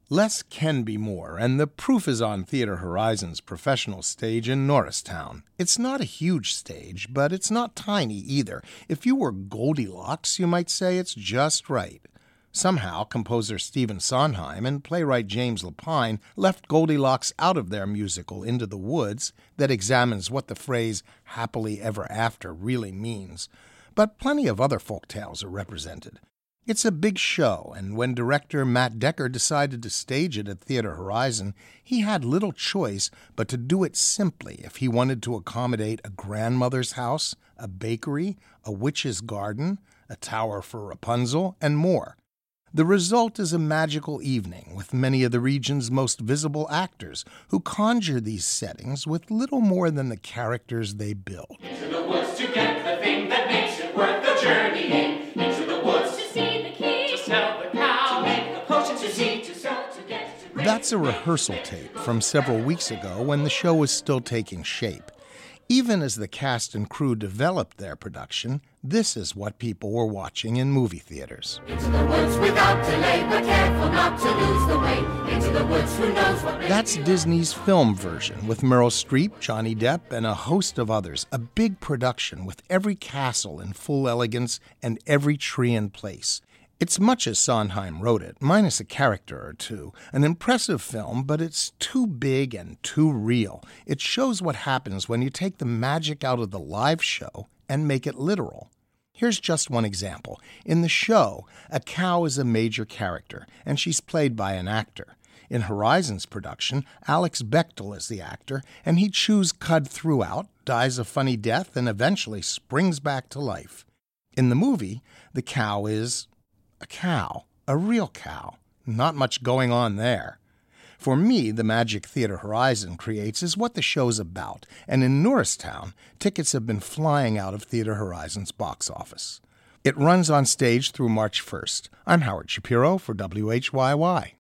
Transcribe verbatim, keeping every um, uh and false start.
Less can be more, and the proof is on Theater Horizon's professional stage in Norristown. It's not a huge stage, but it's not tiny either. If you were Goldilocks, you might say it's just right. Somehow, composer Stephen Sondheim and playwright James Lapine left Goldilocks out of their musical Into the Woods that examines what the phrase happily ever after really means. But plenty of other folk tales are represented. It's a big show, and when director Matt Decker decided to stage it at Theater Horizon, he had little choice but to do it simply if he wanted to accommodate a grandmother's house, a bakery, a witch's garden, a tower for Rapunzel, and more. The result is a magical evening with many of the region's most visible actors who conjure these settings with little more than the characters they build. Into the woods to get the thing that makes it worth the journeying. Into the woods to see the king, to smell the cow, to make the potion, to see, to sell, to get to... That's a rehearsal tape from several weeks ago when the show was still taking shape. Even as the cast and crew developed their production, this is what people were watching in movie theaters. Into the woods without delay, but careful not to lose the way. Into the woods, who knows what... That's Disney's film version with Meryl Streep, Johnny Depp, and a host of others. A big production with every castle in full elegance and every tree in place. It's much as Sondheim wrote it, minus a character or two. An impressive film, but it's too big and too real. It shows what happens when you take the magic out of the live show and make it literal. Here's just one example. In the show, a cow is a major character, and she's played by an actor. In Horizon's production, Alex Bechtel is the actor, and he chews cud throughout, dies a funny death, and eventually springs back to life. In the movie, the cow is... a cow, a real cow. Not much going on there. For me, the magic Theater Horizon creates is what the show's about, and in Norristown, tickets have been flying out of Theater Horizon's box office. It runs on stage through March first. I'm Howard Shapiro for W H Y Y.